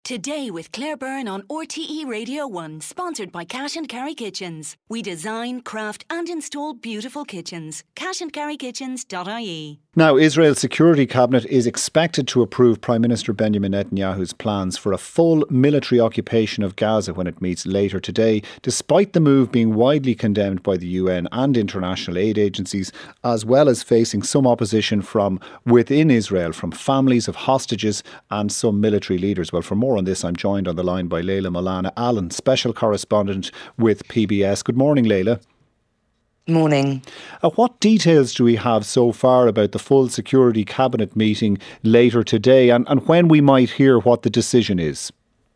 Today with Claire Byrne on RTE Radio 1, sponsored by Cash and Carry Kitchens. We design, craft and install beautiful kitchens. cashandcarrykitchens.ie. Now, Israel's Security Cabinet is expected to approve Prime Minister Benjamin Netanyahu's plans for a full military occupation of Gaza when it meets later today, despite the move being widely condemned by the UN and international aid agencies, as well as facing some opposition from within Israel, from families of hostages and some military leaders. Well, for more on this, I'm joined on the line by Leila Molana Allen, special correspondent with PBS. Good morning, Leila. Morning. What details do we have so far about the full Security Cabinet meeting later today and when we might hear what the decision is?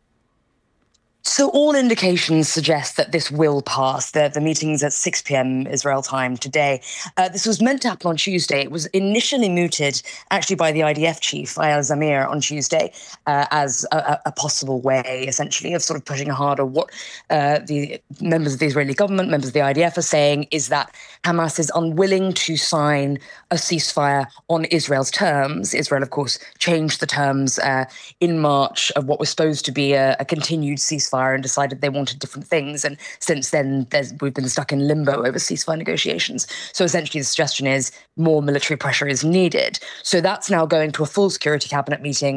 So all indications suggest that this will pass. The meeting's at 6 p.m. Israel time today. This was meant to happen on Tuesday. It was initially mooted actually by the IDF chief, Eyal Zamir, on Tuesday as a possible way, essentially, of sort of pushing harder. What the members of the Israeli government, members of the IDF are saying is that Hamas is unwilling to sign a ceasefire on Israel's terms. Israel, of course, changed the terms in March of what was supposed to be a continued ceasefire and decided they wanted different things. And since then, we've been stuck in limbo over ceasefire negotiations. So essentially, the suggestion is more military pressure is needed. So that's now going to a full Security Cabinet meeting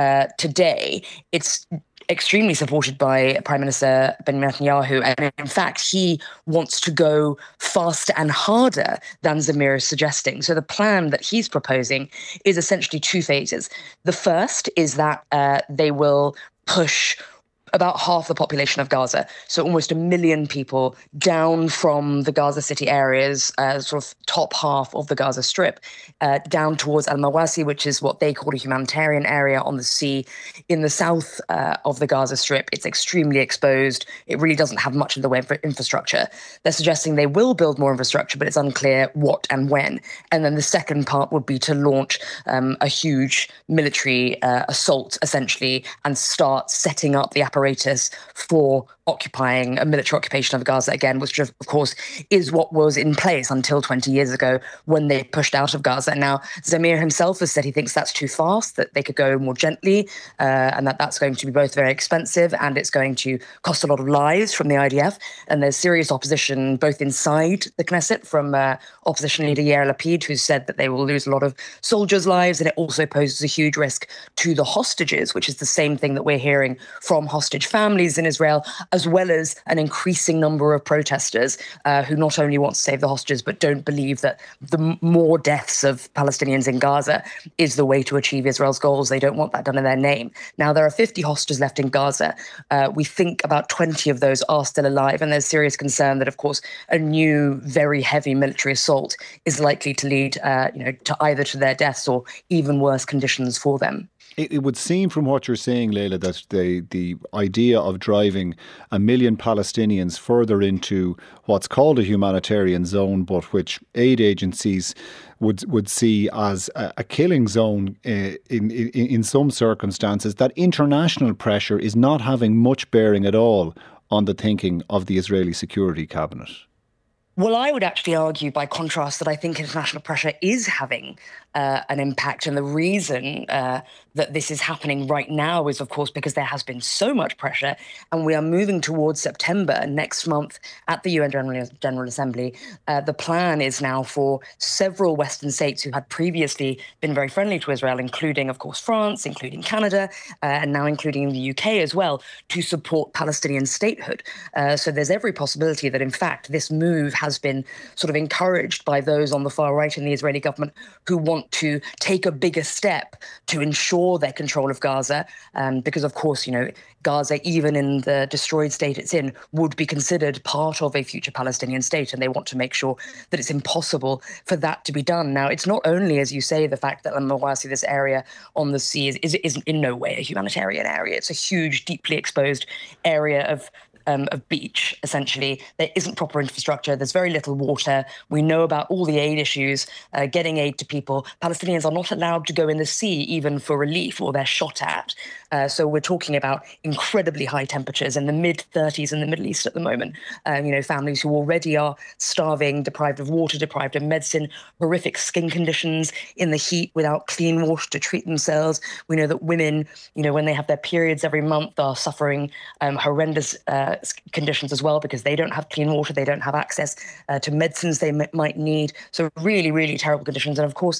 today. It's extremely supported by Prime Minister Benjamin Netanyahu. And in fact, he wants to go faster and harder than Zamir is suggesting. So the plan that he's proposing is essentially two phases. The first is that they will push about half the population of Gaza, so almost 1 million people, down from the Gaza City areas, sort of top half of the Gaza Strip, down towards Al-Mawasi, which is what they call a humanitarian area on the sea in the south of the Gaza Strip. It's extremely exposed. It really doesn't have much in the way of infrastructure. They're suggesting they will build more infrastructure, but it's unclear what and when. And then the second part would be to launch a huge military assault, essentially, and start setting up the apparatus for occupying a military occupation of Gaza again, which of course is what was in place until 20 years ago when they pushed out of Gaza. Now, Zamir himself has said he thinks that's too fast, that they could go more gently, and that's going to be both very expensive and it's going to cost a lot of lives from the IDF. And there's serious opposition both inside the Knesset from opposition leader Yair Lapid, who said that they will lose a lot of soldiers' lives, and it also poses a huge risk to the hostages, which is the same thing that we're hearing from hostage families in Israel, as well as an increasing number of protesters who not only want to save the hostages, but don't believe that the more deaths of Palestinians in Gaza is the way to achieve Israel's goals. They don't want that done in their name. Now, there are 50 hostages left in Gaza. We think about 20 of those are still alive, and there's serious concern that, of course, a new, very heavy military assault is likely to lead to either to their deaths or even worse conditions for them. It would seem from what you're saying, Leila, that the idea of driving 1 million Palestinians further into what's called a humanitarian zone, but which aid agencies would see as a killing zone in some circumstances, that international pressure is not having much bearing at all on the thinking of the Israeli Security Cabinet. Well, I would actually argue, by contrast, that I think international pressure is having an impact. And the reason that this is happening right now is, of course, because there has been so much pressure, and we are moving towards September next month at the UN General Assembly. The plan is now for several Western states who had previously been very friendly to Israel, including, of course, France, including Canada, and now including the UK as well, to support Palestinian statehood. So there's every possibility that, in fact, this move has been sort of encouraged by those on the far right in the Israeli government who want to take a bigger step to ensure their control of Gaza, because, of course, Gaza, even in the destroyed state it's in, would be considered part of a future Palestinian state, and they want to make sure that it's impossible for that to be done. Now, it's not only, as you say, the fact that Al-Mawasi, this area on the sea, is in no way a humanitarian area. It's a huge, deeply exposed area of of beach, essentially. There isn't proper infrastructure. There's very little water. We know about all the aid issues, getting aid to people. Palestinians are not allowed to go in the sea, even for relief, or they're shot at. So we're talking about incredibly high temperatures in the mid-30s in the Middle East at the moment. Families who already are starving, deprived of water, deprived of medicine, horrific skin conditions in the heat without clean water to treat themselves. We know that women, when they have their periods every month, are suffering horrendous conditions as well because they don't have clean water, they don't have access to medicines they might need. So really, really terrible conditions. And of course,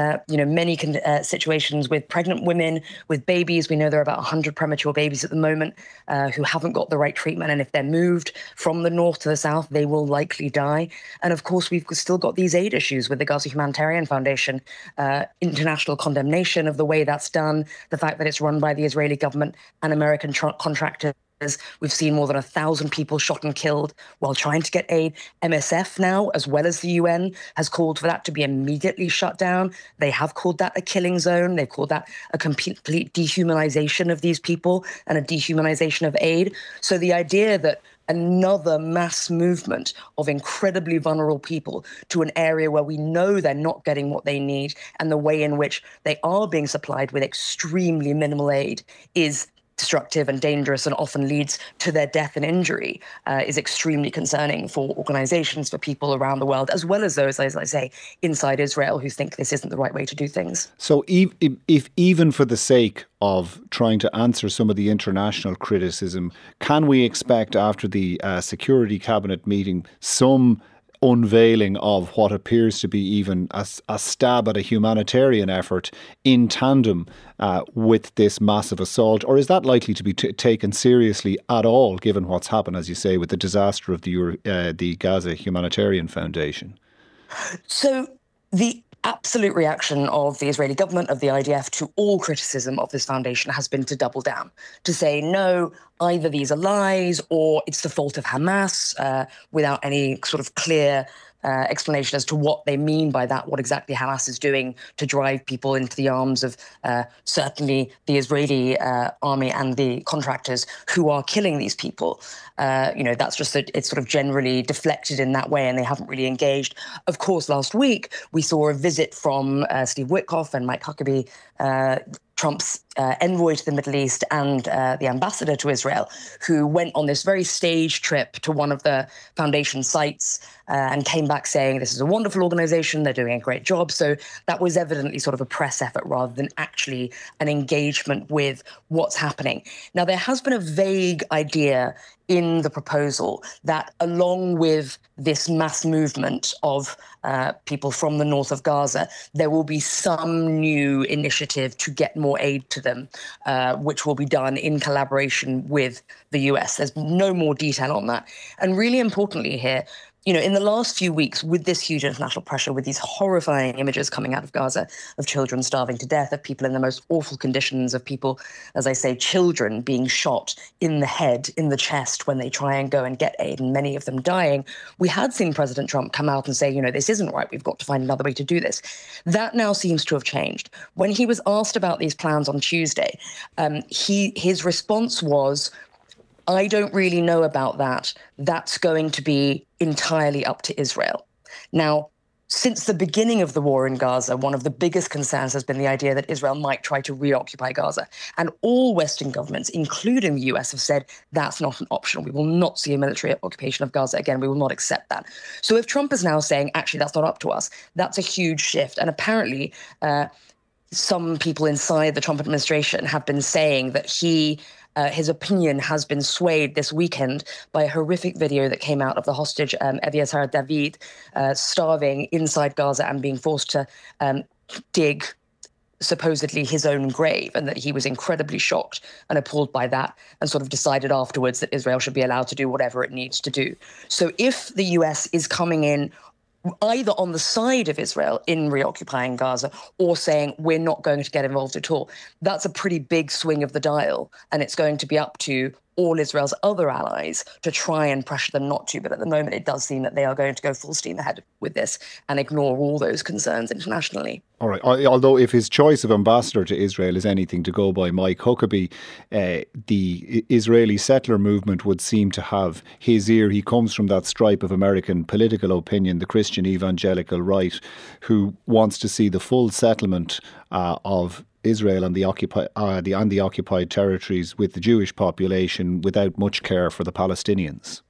many situations with pregnant women, with babies. We know there are about 100 premature babies at the moment who haven't got the right treatment. And if they're moved from the north to the south, they will likely die. And of course, we've still got these aid issues with the Gaza Humanitarian Foundation, international condemnation of the way that's done, the fact that it's run by the Israeli government and American contractors. We've seen more than 1,000 people shot and killed while trying to get aid. MSF now, as well as the UN, has called for that to be immediately shut down. They have called that a killing zone. They've called that a complete dehumanization of these people and a dehumanization of aid. So the idea that another mass movement of incredibly vulnerable people to an area where we know they're not getting what they need and the way in which they are being supplied with extremely minimal aid is destructive and dangerous and often leads to their death and injury is extremely concerning for organizations, for people around the world, as well as those, as I say, inside Israel who think this isn't the right way to do things. So if even for the sake of trying to answer some of the international criticism, can we expect after the Security Cabinet meeting some unveiling of what appears to be even a stab at a humanitarian effort in tandem with this massive assault? Or is that likely to be taken seriously at all, given what's happened, as you say, with the disaster of the Gaza Humanitarian Foundation? So the absolute reaction of the Israeli government, of the IDF, to all criticism of this foundation has been to double down, to say, no, either these are lies or it's the fault of Hamas, without any sort of clear explanation as to what they mean by that, what exactly Hamas is doing to drive people into the arms of certainly the Israeli army and the contractors who are killing these people. That's just that it's sort of generally deflected in that way and they haven't really engaged. Of course, last week we saw a visit from Steve Witkoff and Mike Huckabee, Trump's envoy to the Middle East and the ambassador to Israel, who went on this very staged trip to one of the foundation sites and came back saying this is a wonderful organization, they're doing a great job. So that was evidently sort of a press effort rather than actually an engagement with what's happening. Now, there has been a vague idea in the proposal that along with this mass movement of people from the north of Gaza, there will be some new initiative to get more aid to them, which will be done in collaboration with the US. There's no more detail on that. And really importantly here, in the last few weeks, with this huge international pressure, with these horrifying images coming out of Gaza of children starving to death, of people in the most awful conditions, of people, as I say, children being shot in the head, in the chest when they try and go and get aid, and many of them dying, we had seen President Trump come out and say, this isn't right, we've got to find another way to do this. That now seems to have changed. When he was asked about these plans on Tuesday, his response was, I don't really know about that. That's going to be entirely up to Israel. Now, since the beginning of the war in Gaza, one of the biggest concerns has been the idea that Israel might try to reoccupy Gaza. And all Western governments, including the US, have said that's not an option. We will not see a military occupation of Gaza again. We will not accept that. So if Trump is now saying, actually, that's not up to us, that's a huge shift. And apparently, some people inside the Trump administration have been saying that his opinion has been swayed this weekend by a horrific video that came out of the hostage, Eviatar David, starving inside Gaza and being forced to dig supposedly his own grave, and that he was incredibly shocked and appalled by that and sort of decided afterwards that Israel should be allowed to do whatever it needs to do. So if the US is coming in either on the side of Israel in reoccupying Gaza or saying we're not going to get involved at all, that's a pretty big swing of the dial. And it's going to be up to all Israel's other allies to try and pressure them not to. But at the moment, it does seem that they are going to go full steam ahead with this and ignore all those concerns internationally. All right. Although if his choice of ambassador to Israel is anything to go by, Mike Huckabee, the Israeli settler movement would seem to have his ear. He comes from that stripe of American political opinion, the Christian evangelical right, who wants to see the full settlement of Israel and the occupied territories with the Jewish population without much care for the Palestinians.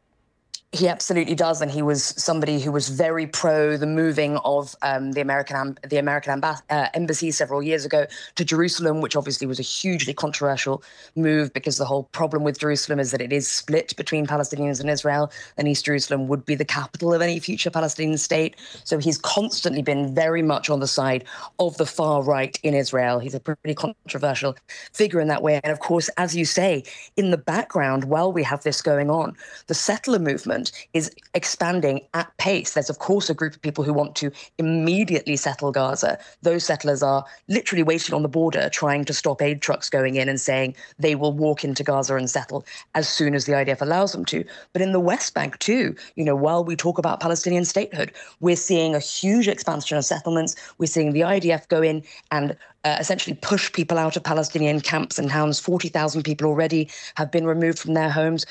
He absolutely does, and he was somebody who was very pro the moving of the American embassy several years ago to Jerusalem, which obviously was a hugely controversial move because the whole problem with Jerusalem is that it is split between Palestinians and Israel, and East Jerusalem would be the capital of any future Palestinian state. So he's constantly been very much on the side of the far right in Israel. He's a pretty controversial figure in that way. And of course, as you say, in the background, while we have this going on, the settler movement is expanding at pace. There's, of course, a group of people who want to immediately settle Gaza. Those settlers are literally waiting on the border, trying to stop aid trucks going in and saying they will walk into Gaza and settle as soon as the IDF allows them to. But in the West Bank, too, while we talk about Palestinian statehood, we're seeing a huge expansion of settlements. We're seeing the IDF go in and essentially push people out of Palestinian camps and towns. 40,000 people already have been removed from their homes.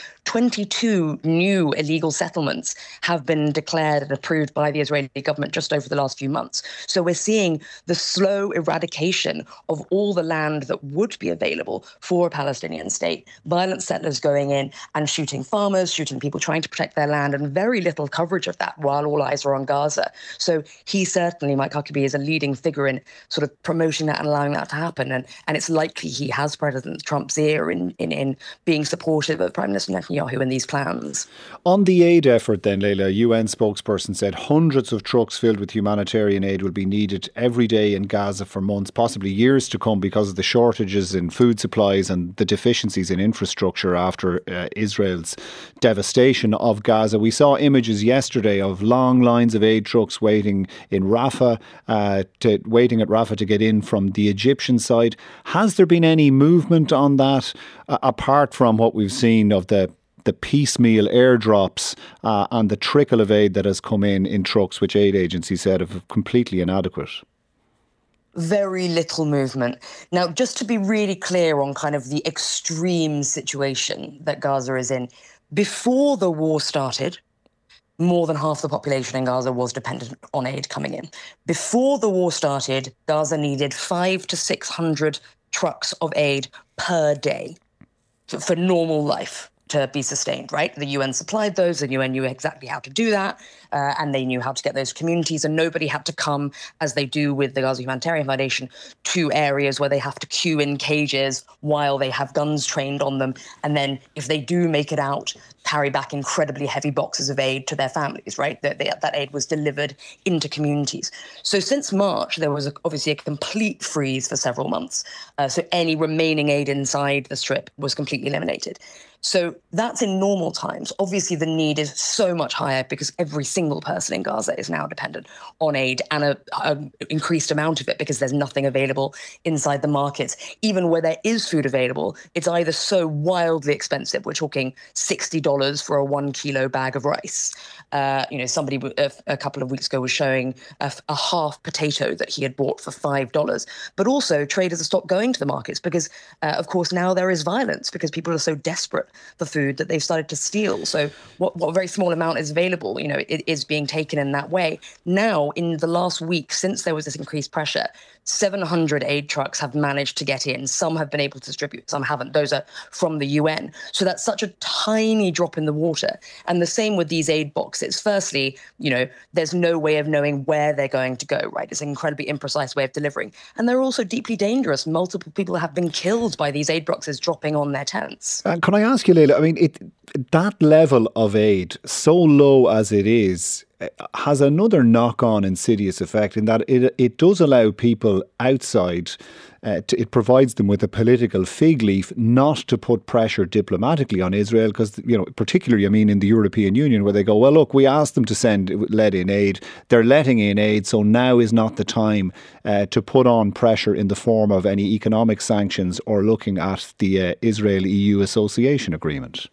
22 new illegal settlements have been declared and approved by the Israeli government just over the last few months. So we're seeing the slow eradication of all the land that would be available for a Palestinian state. Violent settlers going in and shooting farmers, shooting people trying to protect their land, and very little coverage of that while all eyes are on Gaza. So he certainly, Mike Huckabee, is a leading figure in sort of promoting that and allowing that to happen. And it's likely he has President Trump's ear in being supportive of Prime Minister Netanyahu in these plans. On the aid effort then, Leila, a UN spokesperson said hundreds of trucks filled with humanitarian aid will be needed every day in Gaza for months, possibly years to come, because of the shortages in food supplies and the deficiencies in infrastructure after Israel's devastation of Gaza. We saw images yesterday of long lines of aid trucks waiting at Rafah to get in from the Egyptian side. Has there been any movement on that, apart from what we've seen of the piecemeal airdrops and the trickle of aid that has come in trucks, which aid agencies said are completely inadequate? Very little movement. Now, just to be really clear on kind of the extreme situation that Gaza is in, before the war started, more than half the population in Gaza was dependent on aid coming in. Before the war started, Gaza needed 500 to 600 trucks of aid per day for normal life to be sustained, right? The UN supplied those, the UN knew exactly how to do that, and they knew how to get those communities, and nobody had to come, as they do with the Gaza Humanitarian Foundation, to areas where they have to queue in cages while they have guns trained on them, and then if they do make it out, carry back incredibly heavy boxes of aid to their families, right? That aid was delivered into communities. So since March, there was obviously a complete freeze for several months. So any remaining aid inside the Strip was completely eliminated. So that's in normal times. Obviously, the need is so much higher because every single person in Gaza is now dependent on aid, and an increased amount of it because there's nothing available inside the markets. Even where there is food available, it's either so wildly expensive. We're talking $60 for a 1 kilo bag of rice. Somebody a couple of weeks ago was showing a half potato that he had bought for $5. But also traders have stopped going to the markets because, of course, now there is violence because people are so desperate for food that they've started to steal. So what very small amount is available, it is being taken in that way. Now, in the last week, since there was this increased pressure, 700 aid trucks have managed to get in. Some have been able to distribute, some haven't. Those are from the UN. So that's such a tiny drop in the water. And the same with these aid boxes. Firstly, there's no way of knowing where they're going to go, right? It's an incredibly imprecise way of delivering. And they're also deeply dangerous. Multiple people have been killed by these aid boxes dropping on their tents. Can I ask you, Leila, that level of aid, so low as it is, has another knock-on insidious effect in that it does allow people outside it provides them with a political fig leaf not to put pressure diplomatically on Israel, because, particularly, in the European Union, where they go, well, look, we asked them to let in aid. They're letting in aid, so now is not the time to put on pressure in the form of any economic sanctions or looking at the Israel-EU Association Agreement.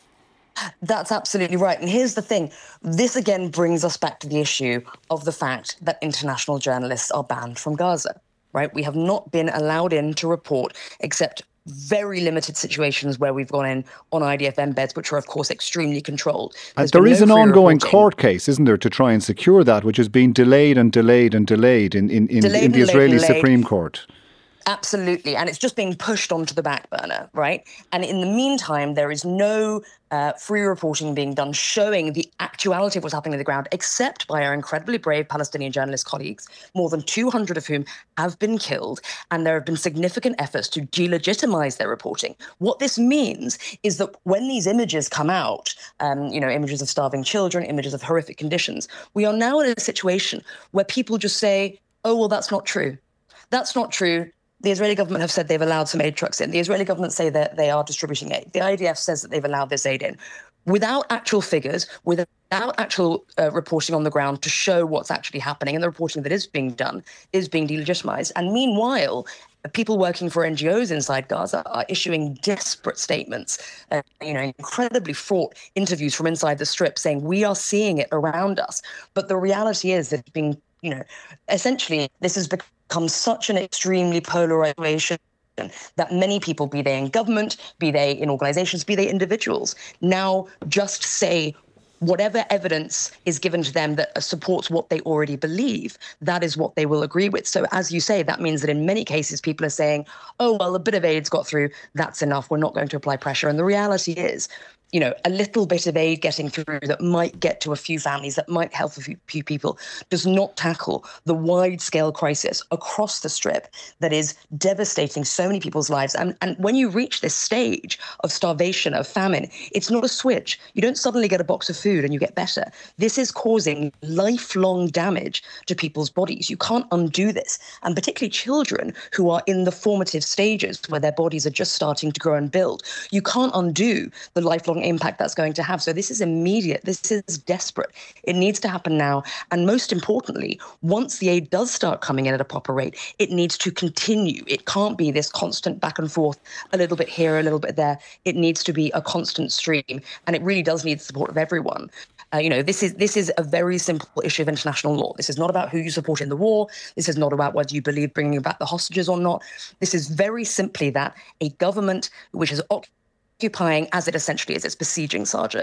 That's absolutely right. And here's the thing. This again brings us back to the issue of the fact that international journalists are banned from Gaza, right? We have not been allowed in to report except very limited situations where we've gone in on IDF embeds, which are, of course, extremely controlled. There is an ongoing court case, isn't there, to try and secure that, which has been delayed and delayed and delayed in the Israeli Supreme Court. Absolutely. And it's just being pushed onto the back burner, right? And in the meantime, there is no free reporting being done showing the actuality of what's happening on the ground, except by our incredibly brave Palestinian journalist colleagues, more than 200 of whom have been killed. And there have been significant efforts to delegitimize their reporting. What this means is that when these images come out, images of starving children, images of horrific conditions, we are now in a situation where people just say, oh, well, that's not true. That's not true. The Israeli government have said they've allowed some aid trucks in. The Israeli government say that they are distributing aid. The IDF says that they've allowed this aid in. Without actual figures, without actual reporting on the ground to show what's actually happening, and the reporting that is being done is being delegitimized. And meanwhile, people working for NGOs inside Gaza are issuing desperate statements, incredibly fraught interviews from inside the Strip saying, we are seeing it around us. But the reality is that essentially this has become such an extremely polarized situation that many people, be they in government, be they in organizations, be they individuals, now just say whatever evidence is given to them that supports what they already believe, that is what they will agree with. So as you say, that means that in many cases, people are saying, oh, well, a bit of aid's got through, that's enough, we're not going to apply pressure. And the reality is, a little bit of aid getting through that might get to a few families, that might help a few people, does not tackle the wide-scale crisis across the Strip that is devastating so many people's lives. And when you reach this stage of starvation, of famine, it's not a switch. You don't suddenly get a box of food and you get better. This is causing lifelong damage to people's bodies. You can't undo this. And particularly children who are in the formative stages where their bodies are just starting to grow and build. You can't undo the lifelong impact that's going to have. So this is immediate. This is desperate. It needs to happen now. And most importantly, once the aid does start coming in at a proper rate, it needs to continue. It can't be this constant back and forth, a little bit here, a little bit there. It needs to be a constant stream. And it really does need the support of everyone. This is a very simple issue of international law. This is not about who you support in the war. This is not about whether you believe bringing back the hostages or not. This is very simply that a government which is occupying, as it essentially is, it's besieging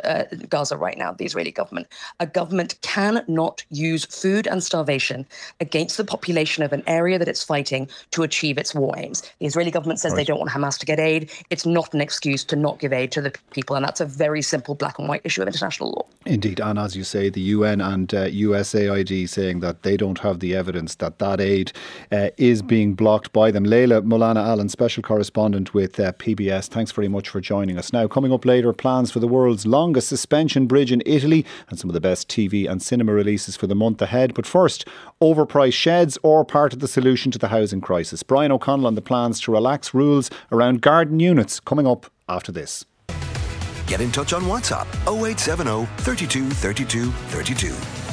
Gaza right now, the Israeli government. A government cannot use food and starvation against the population of an area that it's fighting to achieve its war aims. The Israeli government says they don't want Hamas to get aid. It's not an excuse to not give aid to the people, and that's a very simple black and white issue of international law. Indeed, and as you say, the UN and USAID saying that they don't have the evidence that aid is being blocked by them. Leila Molana-Allen, special correspondent with PBS, thanks very much for joining us. Now, coming up later, plans for the world's longest suspension bridge in Italy and some of the best TV and cinema releases for the month ahead. But first, overpriced sheds or part of the solution to the housing crisis. Brian O'Connell on the plans to relax rules around garden units, coming up after this. Get in touch on WhatsApp 0870 32 32 32.